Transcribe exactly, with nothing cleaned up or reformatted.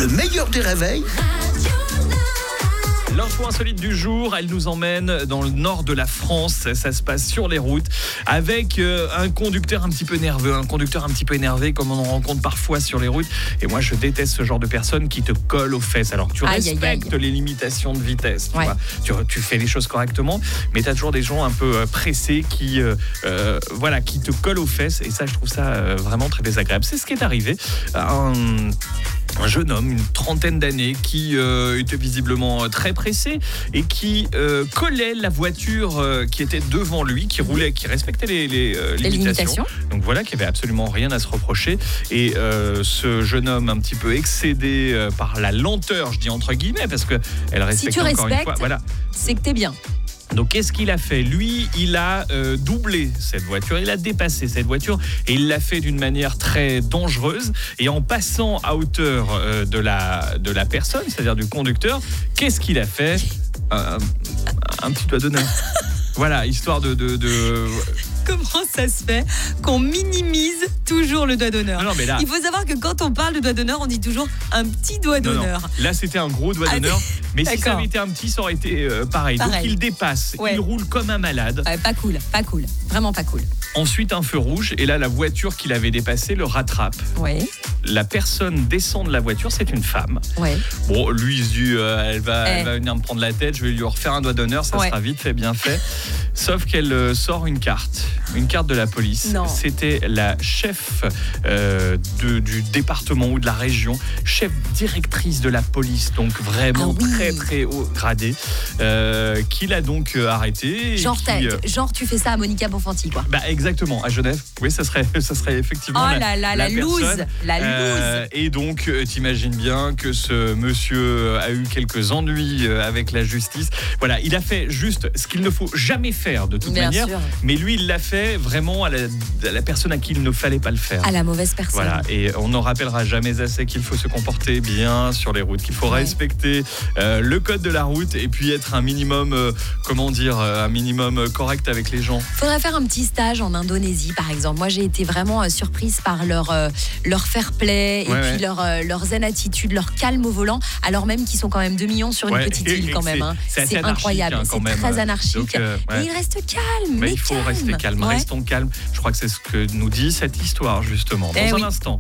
le meilleur des réveils. L'info insolite du jour, elle nous emmène dans le nord de la France. Ça se passe sur les routes avec euh, un conducteur un petit peu nerveux, un conducteur un petit peu énervé comme on en rencontre parfois sur les routes. Et moi, je déteste ce genre de personnes qui te collent aux fesses. Alors, tu Aïe, respectes aïe, aïe. les limitations de vitesse, tu Ouais. vois. Tu, tu fais les choses correctement, mais tu as toujours des gens un peu euh, pressés qui, euh, euh, voilà, qui te collent aux fesses. Et ça, je trouve ça euh, vraiment très désagréable. C'est ce qui est arrivé à un... Un jeune homme, une trentaine d'années, qui euh, était visiblement très pressé et qui euh, collait la voiture euh, qui était devant lui, qui roulait, qui respectait les, les, euh, Les limitations. limitations. Donc voilà, qui avait absolument rien à se reprocher. Et euh, ce jeune homme, un petit peu excédé euh, par la lenteur, je dis entre guillemets, parce que elle respecte tu encore une respectes, fois. Voilà. C'est que t'es bien. Donc, qu'est-ce qu'il a fait ? Lui, il a euh, doublé cette voiture, il a dépassé cette voiture et il l'a fait d'une manière très dangereuse. Et en passant à hauteur euh, de, la, de la personne, c'est-à-dire du conducteur, qu'est-ce qu'il a fait ? un, un petit doigt d'honneur. Voilà, histoire de... de, de... Comment ça se fait qu'on minimise toujours le doigt d'honneur ? Non, non, mais là... Il faut savoir que quand on parle de doigt d'honneur, on dit toujours un petit doigt Non, d'honneur. non. Là, c'était un gros doigt Ah, d'honneur. Mais si ça d'accord. avait été un petit, ça aurait été euh, pareil. Pareil. Donc, il dépasse, Ouais. il roule comme un malade. Ouais, pas cool, pas cool, vraiment pas cool. Ensuite, un feu rouge. Et là, la voiture qu'il avait dépassée le rattrape. Ouais, La personne descend de la voiture, c'est une femme. ouais. Bon, lui, il se dit, euh, elle, va, Eh. elle va venir me prendre la tête, je vais lui refaire un doigt d'honneur, ça Ouais. sera vite fait, bien fait. Sauf qu'elle euh, sort une carte, une carte de la police. Non. C'était la chef euh, de, du département ou de la région, chef directrice de la police, donc vraiment Ah oui. très très haut gradé, euh, qui l'a donc euh, arrêté. et Genre, qui, t'as- euh, genre, tu fais ça à Monica Bonfanti, quoi. bah exactement, à Genève. Oui, ça serait, ça serait effectivement Oh la, là là, la loose, personne. la Euh, loose. et donc, euh, t'imagines bien que ce monsieur a eu quelques ennuis euh, avec la justice. Voilà, il a fait juste ce qu'il ne faut jamais faire de toute Bien manière. sûr. Mais lui, il l'a fait vraiment à la, à la personne à qui il ne fallait pas le faire. À la mauvaise personne. Voilà, et on n'en rappellera jamais assez qu'il faut se comporter bien sur les routes, qu'il faut Ouais. respecter euh, le code de la route et puis être un minimum, euh, comment dire, euh, un minimum correct avec les gens. Faudrait faire un petit stage en Indonésie, par exemple. Moi, j'ai été vraiment euh, surprise par leur, euh, leur fair play et Ouais, puis ouais. leur, euh, leur zen attitude, leur calme au volant, alors même qu'ils sont quand même deux millions sur une Ouais, petite et- île et quand c'est- même. hein. c'est assez C'est anarchique, incroyable, hein, quand c'est même. très anarchique. Donc, euh, ouais. Et il reste calme. Mais Mais il faut calme. rester calme, Ouais. restons calmes. Je crois que c'est ce que nous dit cette histoire, justement. Dans Eh un oui. instant.